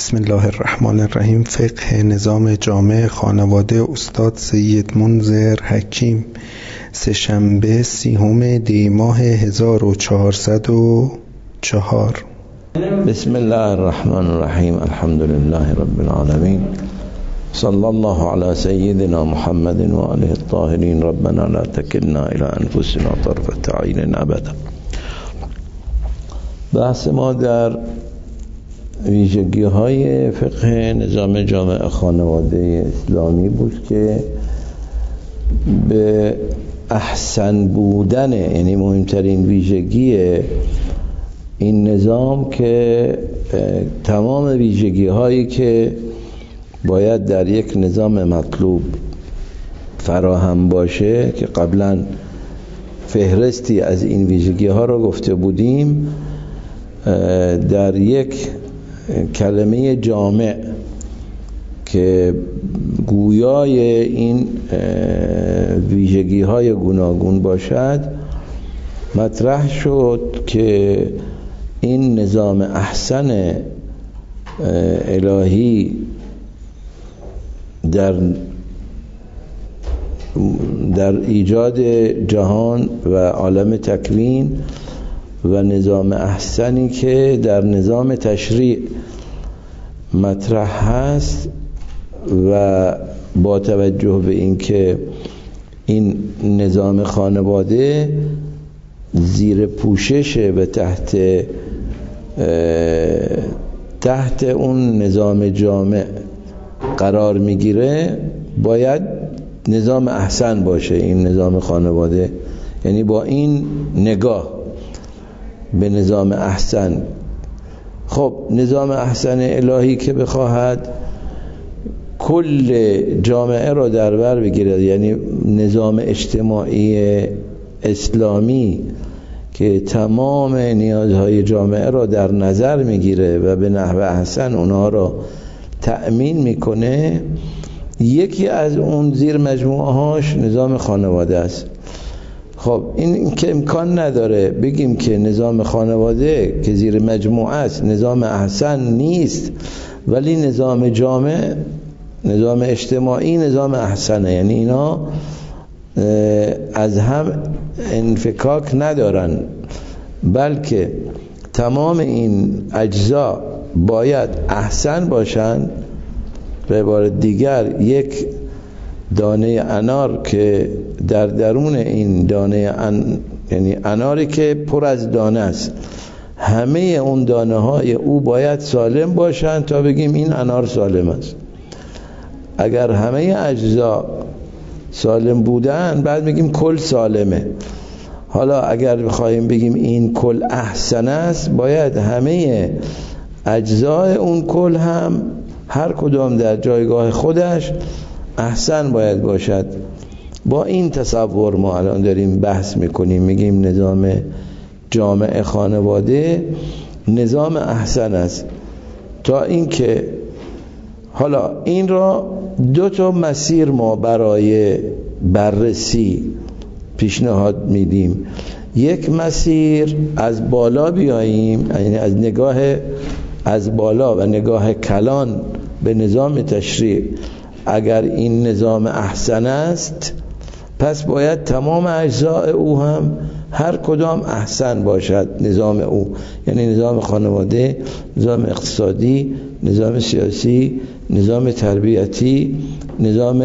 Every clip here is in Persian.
بسم الله الرحمن الرحیم. فقه نظام جامع خانواده استاد سید منذر حکیم، سه‌شنبه 30 دی ماه 1404. بسم الله الرحمن الرحیم. الحمد لله رب العالمین، صلی الله علی سیدنا محمد و آله الطاهرین. ربنا لا تکلنا الی انفسنا طرفة عین ابدا. بحث ما در ویژگی های فقه نظام جامع خانواده اسلامی بود که به احسن بودن، یعنی مهمترین ویژگی این نظام که تمام ویژگی هایی که باید در یک نظام مطلوب فراهم باشه که قبلا فهرستی از این ویژگی ها را گفته بودیم، در یک کلمه جامع که گویای این ویژگی های گوناگون باشد مطرح شد که این نظام احسن الهی در ایجاد جهان و عالم تکوین و نظام احسنی که در نظام تشریع مطرح هست و با توجه به اینکه این نظام خانواده زیر پوشش و تحت اون نظام جامع قرار میگیره، باید نظام احسن باشه این نظام خانواده. یعنی با این نگاه به نظام احسن، خب نظام احسن الهی که بخواهد کل جامعه را در بر بگیرد، یعنی نظام اجتماعی اسلامی که تمام نیازهای جامعه را در نظر میگیره و به نحو احسن اونها را تأمین میکنه، یکی از اون زیر مجموعه هاش نظام خانواده است. خب این که امکان نداره بگیم که نظام خانواده که زیر مجموعه است نظام احسن نیست، ولی نظام جامع، نظام اجتماعی نظام احسنه. یعنی اینا از هم انفکاک ندارن، بلکه تمام این اجزا باید احسن باشن. به عبارت دیگر، یک دانه انار که در درون این دانه یعنی اناری که پر از دانه است، همه اون دانه های او باید سالم باشن تا بگیم این انار سالم است. اگر همه اجزا سالم بودن بعد بگیم کل سالمه. حالا اگر بخوایم بگیم این کل احسن است، باید همه اجزای اون کل هم هر کدام در جایگاه خودش احسن باید باشد. با این تصور ما الان داریم بحث میکنیم، میگیم نظام جامع خانواده نظام احسن است. تا اینکه حالا این را دو تا مسیر ما برای بررسی پیشنهاد میدیم. یک مسیر از بالا بیاییم، یعنی از نگاه از بالا و نگاه کلان به نظام تشریع. اگر این نظام احسن است، پس باید تمام اجزاء او هم هر کدام احسن باشد. نظام او یعنی نظام خانواده، نظام اقتصادی، نظام سیاسی، نظام تربیتی، نظام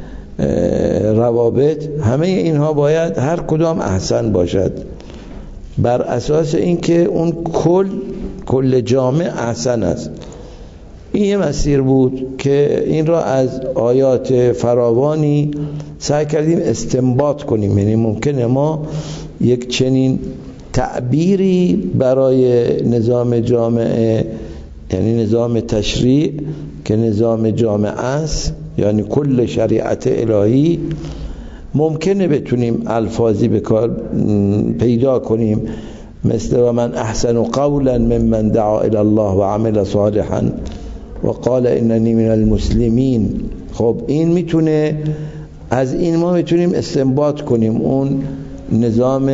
روابط، همه اینها باید هر کدام احسن باشد، بر اساس اینکه اون کل جامع احسن است. این یه مسیر بود که این را از آیات فراوانی سعی کردیم استنباط کنیم. یعنی ممکنه ما یک چنین تعبیری برای نظام جامعه، یعنی نظام تشریع که نظام جامعه است، یعنی کل شریعت الهی، ممکنه بتونیم الفاظی به کار پیدا کنیم مثل و من احسن قولا ممن دعا الی الله و عمل صالحا و قال اننی من المسلمین. خب این میتونه، از این ما میتونیم استنباط کنیم اون نظام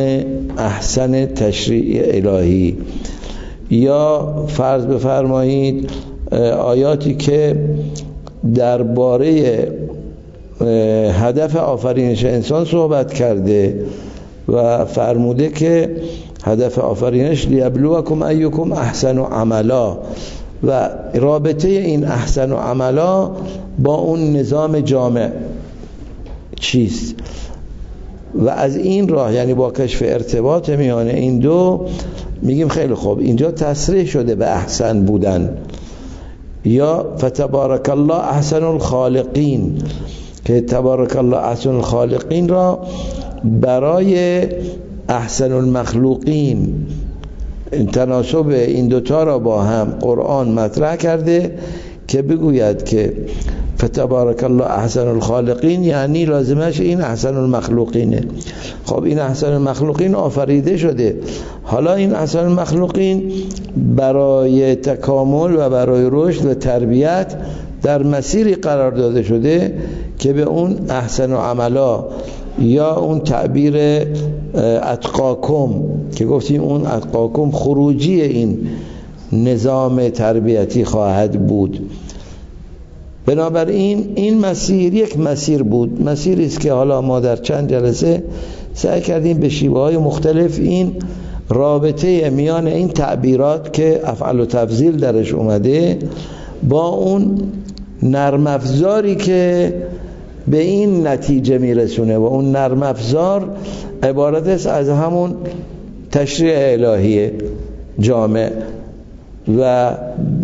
احسن تشریع الهی. یا فرض بفرمایید آیاتی که درباره هدف آفرینش انسان صحبت کرده و فرموده که هدف آفرینش لیبلوکم ایکم احسن عملا و رابطه این احسن عملا با اون نظام جامع چیست و از این راه، یعنی با کشف ارتباط میان این دو، میگیم خیلی خوب اینجا تصریح شده به احسن بودن، یا فتبارک الله احسن الخالقین، که تبارک الله احسن الخالقین را برای احسن المخلوقین تناسب این دوتا را با هم قرآن مطرح کرده که بگوید که فتبارک الله احسن الخالقین، یعنی لازمش این احسن المخلوقینه. خب این احسن المخلوقین آفریده شده، حالا این احسن المخلوقین برای تکامل و برای رشد و تربیت در مسیری قرار داده شده که به اون احسن عملا یا اون تعبیر اتقاکم که گفتیم اون اتقاکم خروجی این نظام تربیتی خواهد بود. بنابراین این مسیر یک مسیر بود، مسیری است که حالا ما در چند جلسه سعی کردیم به شیوه‌های مختلف این رابطه میان این تعبیرات که افعال و تفضیل درش اومده با اون نرم افزاری که به این نتیجه میرسونه و اون نرم افزار عبارت است از همون تشریع الهی جامع و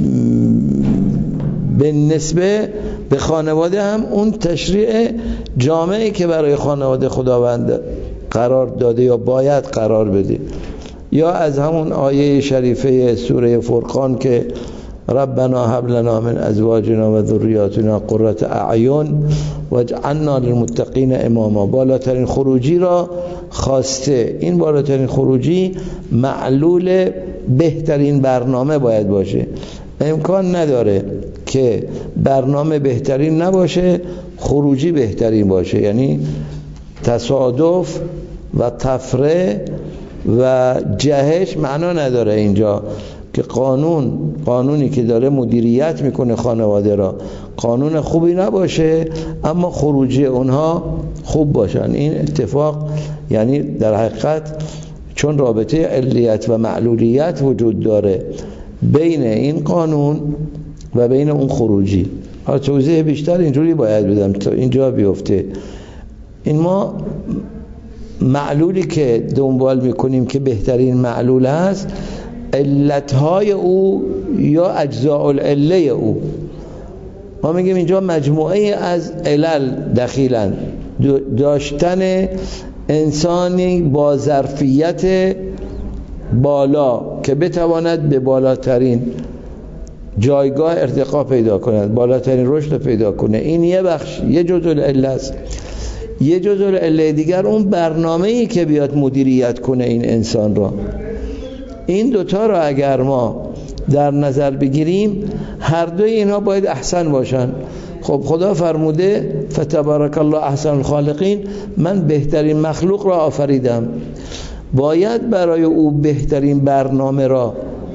به نسبه به خانواده هم اون تشریع جامعی که برای خانواده خداوند قرار داده یا باید قرار بده، یا از همون آیه شریفه سوره فرقان که ربنا هب لنا من ازواجنا و ذریاتنا قرة اعین واجعلنا للمتقین اماما، بالاترین خروجی را خواسته. این بالاترین خروجی معلول بهترین برنامه باید باشه. امکان نداره که برنامه بهترین نباشه خروجی بهترین باشه، یعنی تصادف و تفره و جهش معنا نداره اینجا که قانونی که داره مدیریت میکنه خانواده را قانون خوبی نباشه اما خروجی اونها خوب باشن. این اتفاق یعنی در حقیقت چون رابطه علیت و معلولیت وجود داره بین این قانون و بین اون خروجی. حالا توضیح بیشتر اینجوری باید بدم تا اینجا بیفته. این ما معلولی که دنبال میکنیم که بهترین معلول است، علتهای او یا اجزاء العله او، ما میگیم اینجا مجموعه از علل دخیلن. داشتن انسانی با ظرفیت بالا که بتواند به بالاترین جایگاه ارتقا پیدا کند، بالاترین رشد پیدا کنه، این یه بخش، یه جزء العله است. یه جزء العله دیگر اون برنامه‌ای که بیاد مدیریت کنه این انسان را. این دوتا را اگر ما در نظر بگیریم هر دوی اینا باید احسن باشن. خب خدا فرموده فتبارک الله احسن الخالقین، من بهترین مخلوق را آفریدم، باید برای او بهترین برنامه را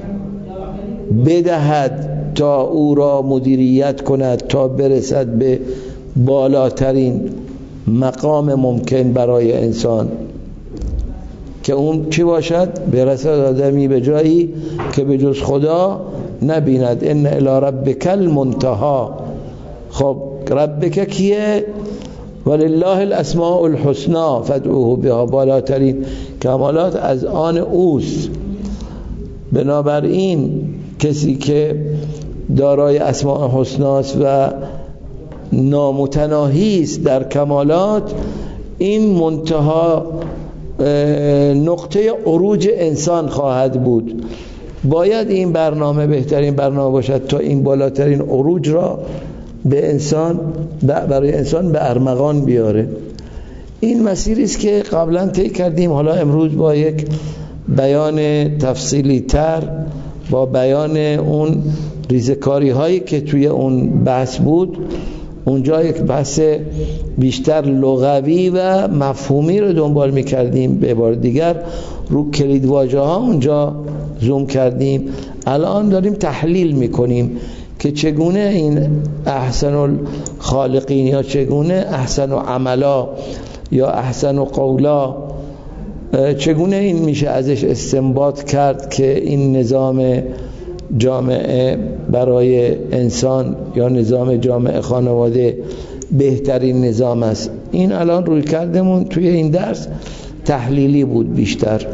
بدهد تا او را مدیریت کند تا برسد به بالاترین مقام ممکن برای انسان که اون چی باشد؟ برسد آدمی به جایی که به جز خدا نبیند. ان الی ربک المنتهی. خب ربک کیه؟ ولله الاسماء الحسنی فادعوه بها، بالاترین کمالات از آن اوست. بنابراین کسی که دارای اسماء حسنا است و نامتناهی است در کمالات، این منتها نقطه عروج انسان خواهد بود. باید این برنامه بهترین برنامه باشد تا این بالاترین عروج را به انسان، برای انسان به ارمغان بیاره. این مسیری است که قبلا طی کردیم. حالا امروز با یک بیان تفصیلی تر، با بیان اون ریزکاری هایی که توی اون بحث بود، اونجا یک بحث بیشتر لغوی و مفهومی رو دنبال می‌کردیم. به عبارت دیگر رو کلید واژه ها اونجا زوم کردیم. الان داریم تحلیل می‌کنیم که چگونه این احسن الخالقین یا چگونه احسن عملا یا احسن قولا، چگونه این میشه ازش استنباط کرد که این نظام جامعه برای انسان یا نظام جامعه خانواده بهترین نظام است. این الان روی کردمون توی این درس تحلیلی بود بیشتر.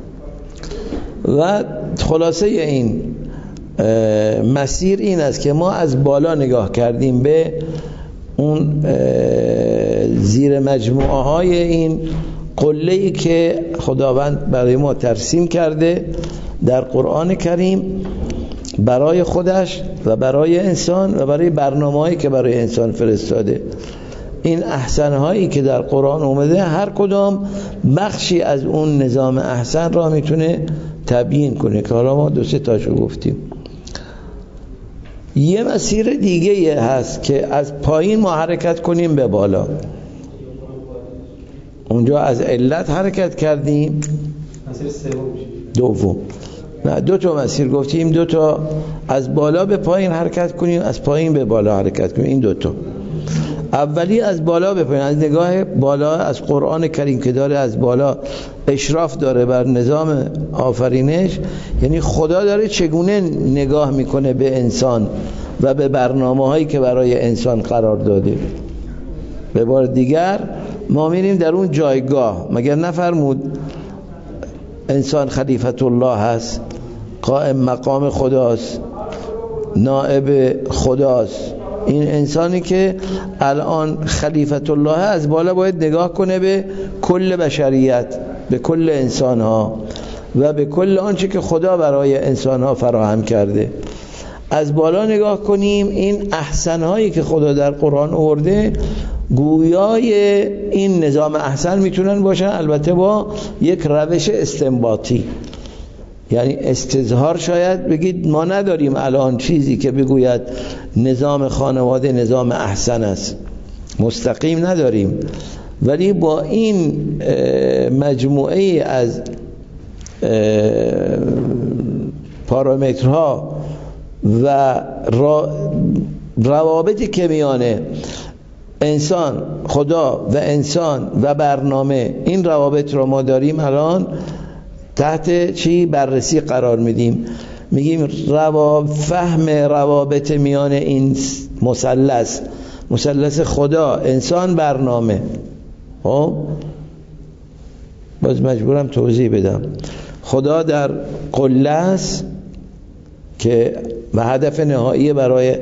و خلاصه این مسیر این است که ما از بالا نگاه کردیم به اون زیر مجموعه های این قله‌ای که خداوند برای ما ترسیم کرده در قرآن کریم برای خودش و برای انسان و برای برنامه‌هایی که برای انسان فرستاده. این احسن‌هایی که در قرآن اومده هر کدام بخشی از اون نظام احسن را میتونه تبیین کنه که حالا ما 2-3 تاشو گفتیم. یه مسیر دیگه هست که از پایین ما حرکت کنیم به بالا. اونجا از علت حرکت کردیم، مسیر سوم دوم. نه 2 تا مسیر گفتیم، 2 تا از بالا به پایین حرکت کنیم، از پایین به بالا حرکت کنیم. این 2 تا اولی از بالا به پایین، از نگاه بالا از قرآن کریم که داره از بالا اشراف داره بر نظام آفرینش، یعنی خدا داره چگونه نگاه میکنه به انسان و به برنامه هایی که برای انسان قرار داده. به بار دیگر ما میریم در اون جایگاه. مگر نفرمود انسان خلیفت الله هست، قائم مقام خداست، نائب خداست. این انسانی که الان خلیفت الله از بالا باید نگاه کنه به کل بشریت، به کل انسان ها و به کل آنچه که خدا برای انسان ها فراهم کرده. از بالا نگاه کنیم این احسن هایی که خدا در قرآن آورده گویای این نظام احسن میتونن باشن، البته با یک روش استنباطی. یعنی استظهار شاید بگید ما نداریم الان چیزی که بگوید نظام خانواده نظام احسن است، مستقیم نداریم، ولی با این مجموعه از پارامترها و روابطی که میانه انسان، خدا و انسان و برنامه، این روابط رو ما داریم الان تحت چی بررسی قرار میدیم. میگیم فهم روابط میان این مثلث خدا، انسان، برنامه. خب باز مجبورم توضیح بدم. خدا در قله است که و هدف نهایی برای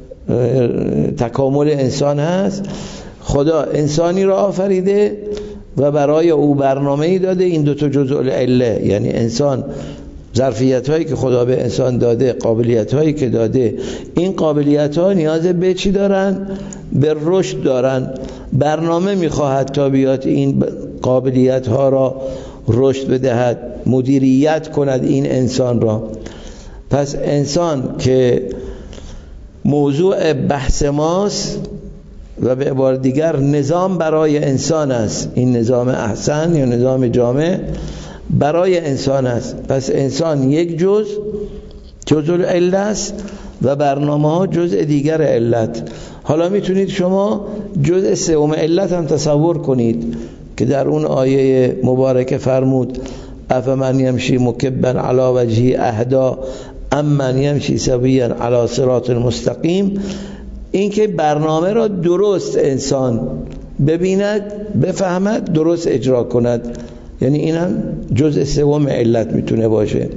تکامل انسان هست. خدا انسانی را آفریده و برای او برنامه‌ای داده. این 2 تا جزء العله، یعنی انسان، ظرفیت هایی که خدا به انسان داده، قابلیت هایی که داده، این قابلیت ها نیاز به چی دارن؟ به رشد دارن. برنامه میخواهد تا بیاد این قابلیت ها را رشد بدهد، مدیریت کند این انسان را. پس انسان که موضوع بحث ماست و به عبارت دیگر نظام برای انسان است، این نظام احسن یا نظام جامع برای انسان است. پس انسان یک جزء العله است و برنامه ها جزء دیگر علت. حالا میتونید شما جزء سوم علت هم تصور کنید که در اون آیه مبارکه فرمود افمن یمشی مکبا علی وجهه اهدا امن یمشی سویا علی صراط مستقیم. این که برنامه را درست انسان ببیند، بفهمد، درست اجرا کند، یعنی این هم جزء سوم علت میتونه باشه.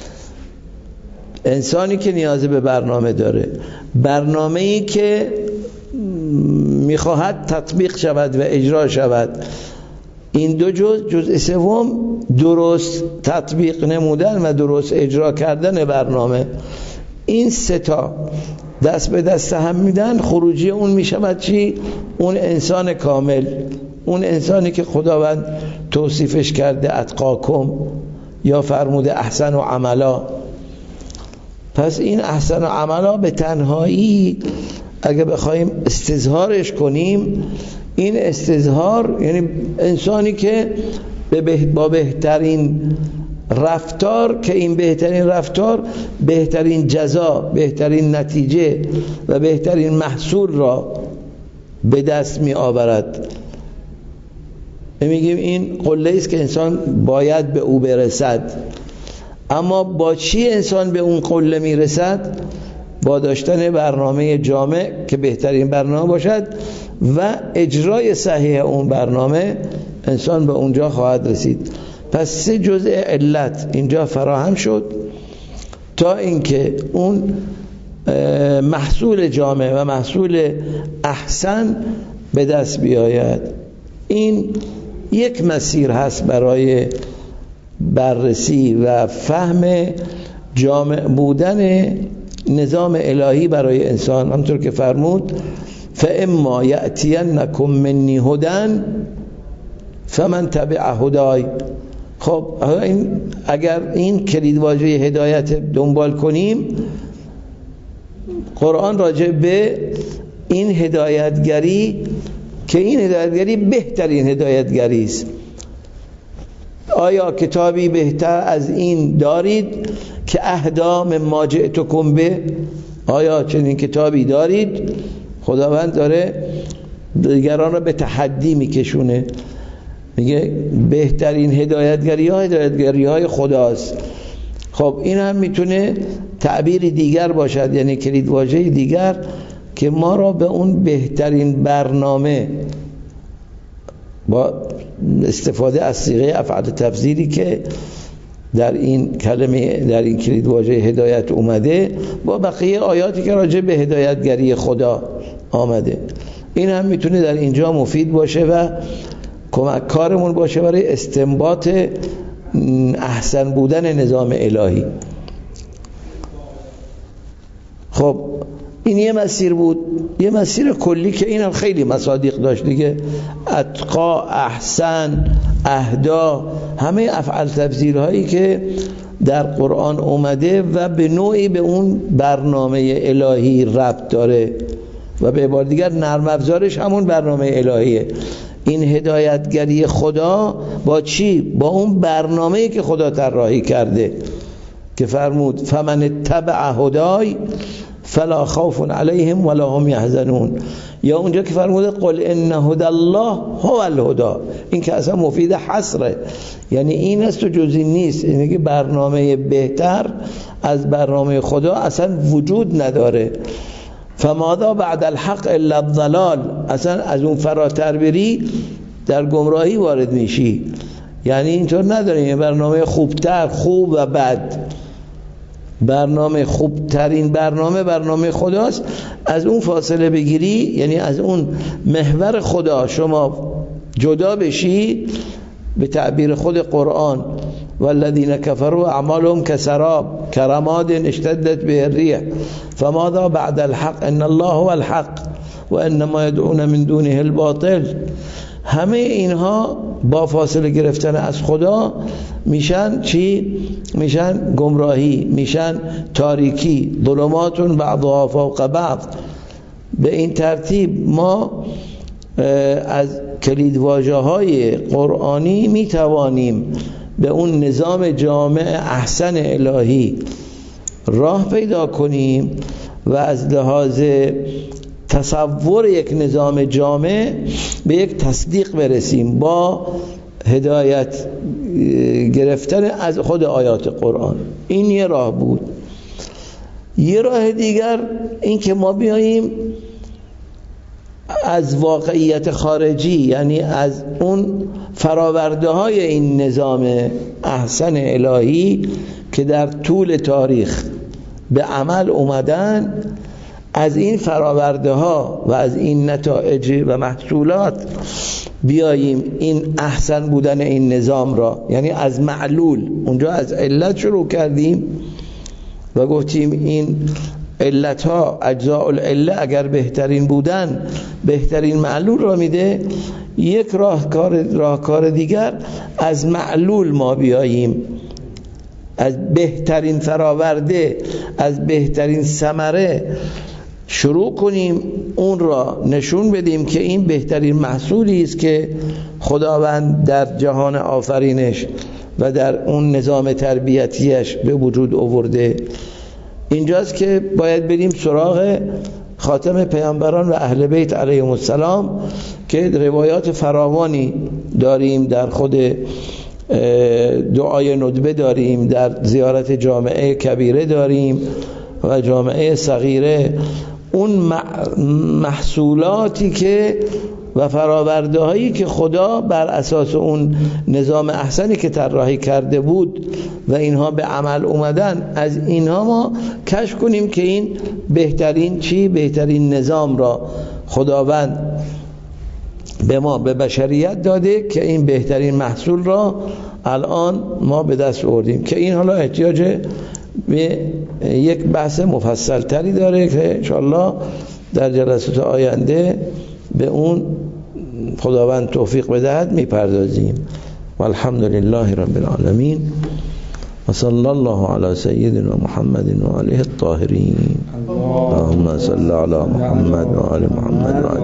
انسانی که نیاز به برنامه داره، برنامه‌ای که میخواهد تطبیق شود و اجرا شود، این 2 جزء سوم درست تطبیق نمودن و درست اجرا کردن برنامه. این 3 تا دست به دست هم میدن، خروجی اون میشود چی؟ اون انسان کامل، اون انسانی که خداوند توصیفش کرده اتقاکم یا فرموده احسن و عملا. پس این احسن و عملا به تنهایی اگه بخوایم استظهارش کنیم، این استظهار یعنی انسانی که با بهترین رفتار که این بهترین رفتار بهترین جزا، بهترین نتیجه و بهترین محصول را به دست می آورد. میگیم این قله است که انسان باید به او برسد. اما با چی انسان به اون قله می رسد؟ با داشتن برنامه جامع که بهترین برنامه باشد و اجرای صحیح اون برنامه انسان به اونجا خواهد رسید. پس 3 جزء علت اینجا فراهم شد تا اینکه اون محصول جامع و محصول احسن به دست بیاید. این یک مسیر هست برای بررسی و فهم جامع بودن نظام الهی برای انسان. همونطور که فرمود فاما یأتینکم منی هدی فمن تبع هدای. خب اگر این کلیدواژه هدایت دنبال کنیم، قرآن راجع به این هدایتگری که این هدایتگری بهترین هدایتگری است. آیا کتابی بهتر از این دارید که اهدا مما جئتکم به؟ آیا چنین کتابی دارید؟ خداوند داره دیگران را به تحدی میکشونه، میگه بهترین هدایتگری ها هدایتگری های خداست. خب این هم میتونه تعبیر دیگر باشد، یعنی کلیدواژه دیگر که ما را به اون بهترین برنامه با استفاده از صیغه افعال تفضیلی که در این کلمه، در این کلیدواژه هدایت اومده، با بقیه آیاتی که راجع به هدایتگری خدا آمده، این هم میتونه در اینجا مفید باشه و کمک کارمون باشه برای استنباط احسن بودن نظام الهی. خب این یه مسیر بود، یه مسیر کلی که این هم خیلی مصادیق داشت دیگه. اتقا، احسن، اهدا، همه افعال تفضیل هایی که در قرآن اومده و به نوعی به اون برنامه الهی ربط داره و به عبارت دیگر نرم افزارش همون برنامه الهیه. این هدایتگری خدا با چی؟ با اون برنامه‌ای که خدا طراحی کرده که فرمود فمن اتبع هدای فلا خوف علیهم ولا هم یحزنون. یا اونجا که فرمود قل ان هدی الله هو الهدی، این که اصلا مفید حصره، یعنی این است و جز این نیست. اینه که برنامه بهتر از برنامه خدا اصلا وجود نداره. فماذا بعد الحق الا الضلال، اصلا از اون فراتر بری در گمراهی وارد میشی. یعنی اینطور نداره، یه برنامه خوبتر، خوب و بد. برنامه خوبترین برنامه خداست. از اون فاصله بگیری، یعنی از اون محور خدا شما جدا بشی، به تعبیر خود قرآن والذین کفروا اعمالهم کسراب کرماد اشتدت به الريح فماذا بعد الحق ان الله هو الحق و انما يدعون من دونه الباطل. همه اینها با فاصله گرفتن از خدا میشن چی؟ میشن گمراهی، میشن تاریکی، ظلمات بعضها فوق بعض. به این ترتیب ما از کلیدواژه‌های قرآنی میتوانیم به اون نظام جامع احسن الهی راه پیدا کنیم و از لحاظ تصور یک نظام جامع به یک تصدیق برسیم با هدایت گرفتن از خود آیات قرآن. این یه راه بود. یه راه دیگر این که ما بیاییم از واقعیت خارجی، یعنی از اون فراورده های این نظام احسن الهی که در طول تاریخ به عمل اومدن، از این فراورده ها و از این نتایج و محصولات بیاییم این احسن بودن این نظام را، یعنی از معلول، اونجا از علت شروع کردیم و گفتیم این علت ها اجزاء العله اگر بهترین بودن بهترین معلول را میده. یک راهکار دیگر از معلول ما بیاییم، از بهترین فراورده، از بهترین ثمره شروع کنیم، اون را نشون بدیم که این بهترین محصولی است که خداوند در جهان آفرینش و در اون نظام تربیتیش به وجود آورده. اینجاست که باید بریم سراغ خاتم پیامبران و اهل بیت علیهم السلام که روایات فراوانی داریم، در خود دعای ندبه داریم، در زیارت جامعه کبیره داریم و جامعه صغیره. اون محصولاتی که و فراورده هایی که خدا بر اساس اون نظام احسنی که طراحی کرده بود و اینها به عمل اومدن، از اینها ما کشف کنیم که این بهترین نظام را خداوند به ما، به بشریت داده که این بهترین محصول را الان ما به دست آوردیم، که این حالا احتیاج به یک بحث مفصل تری داره که انشاءالله در جلسات آینده به اون خداوند توفیق بدهد میپردازیم. والحمد لله رب العالمین و صلی الله علی سیدنا محمد و آله الطاهرین. اللهم صل علی محمد و آل محمد و